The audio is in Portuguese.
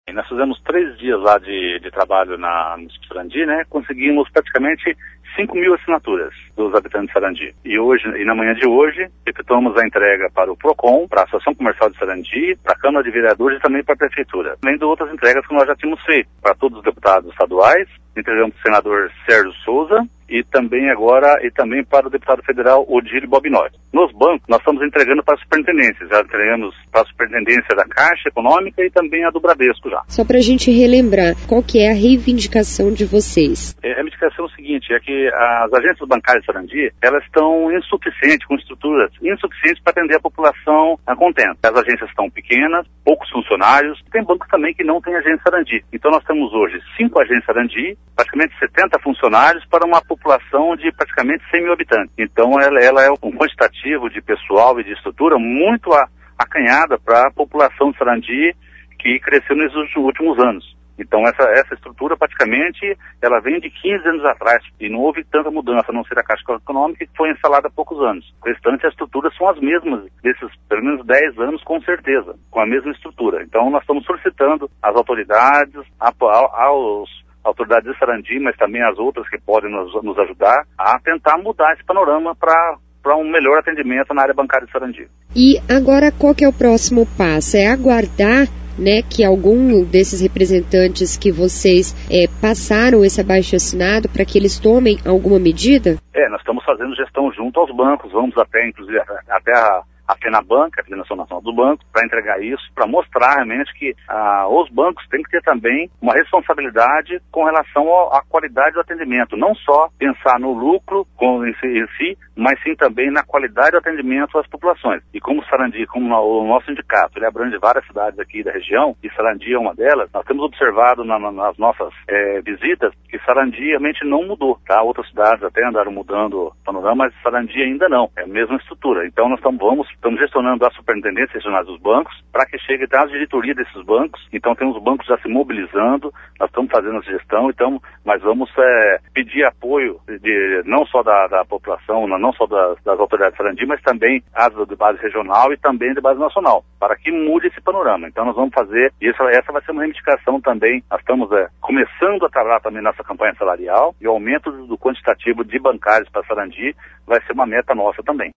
E nós fizemos 3 dias lá de trabalho no Sarandi, né? Conseguimos praticamente 5 mil assinaturas dos habitantes de Sarandi. E na manhã de hoje, efetuamos a entrega para o PROCON, para a Associação Comercial de Sarandi, para a Câmara de Vereadores e também para a Prefeitura. Além de outras entregas que nós já tínhamos feito para todos os deputados estaduais, entregamos para o senador Sérgio Souza e também para o deputado federal Odílio Bobinói. Nos bancos, nós estamos entregando para as superintendências. Já entregamos para a superintendência da Caixa Econômica e também a do Bradesco já. Só para a gente relembrar, qual que é a reivindicação de vocês? A reivindicação é o seguinte, é que as agências bancárias de Sarandi, elas estão insuficientes, com estruturas insuficientes para atender a população contente. As agências estão pequenas, poucos funcionários, tem bancos também que não tem agência Sarandi. Então nós temos hoje 5 agências Sarandi, praticamente 70 funcionários para uma população de praticamente 100 mil habitantes. Então ela é um quantitativo de pessoal e de estrutura muito acanhada para a população de Sarandi que cresceu nos últimos anos. Então essa estrutura praticamente ela vem de 15 anos atrás e não houve tanta mudança, a não ser a Caixa Econômica que foi instalada há poucos anos. O restante, as estruturas são as mesmas desses pelo menos 10 anos com certeza, com a mesma estrutura. Então nós estamos solicitando às autoridades, autoridades de Sarandi, mas também as outras que podem nos ajudar a tentar mudar esse panorama para um melhor atendimento na área bancária de Sarandi. E agora qual que é o próximo passo? É aguardar, né, que algum desses representantes que vocês passaram esse abaixo-assinado para que eles tomem alguma medida? Nós estamos fazendo gestão junto aos bancos, vamos inclusive até a FENABANC, a Federação Nacional do Banco, para entregar isso, para mostrar realmente que os bancos têm que ter também uma responsabilidade com relação à qualidade do atendimento, não só pensar no lucro em si, mas sim também na qualidade do atendimento às populações. E como Sarandi, como o nosso sindicato, ele abrange várias cidades aqui da região, e Sarandi é uma delas, nós temos observado nas nossas visitas que Sarandi realmente não mudou, tá? Outras cidades até andaram mudando o panorama, mas Sarandi ainda não, é a mesma estrutura. Então nós estamos gestionando as superintendências regionais dos bancos para que chegue até a diretoria desses bancos. Então temos os bancos já se mobilizando, nós estamos fazendo essa gestão, então nós vamos pedir apoio não só da população, não só das autoridades de Sarandi, mas também as de base regional e também de base nacional, para que mude esse panorama. Então nós vamos fazer, e essa vai ser uma reivindicação também, nós estamos começando a trabalhar também nossa campanha salarial, e o aumento do quantitativo de bancários para Sarandi vai ser uma meta nossa também.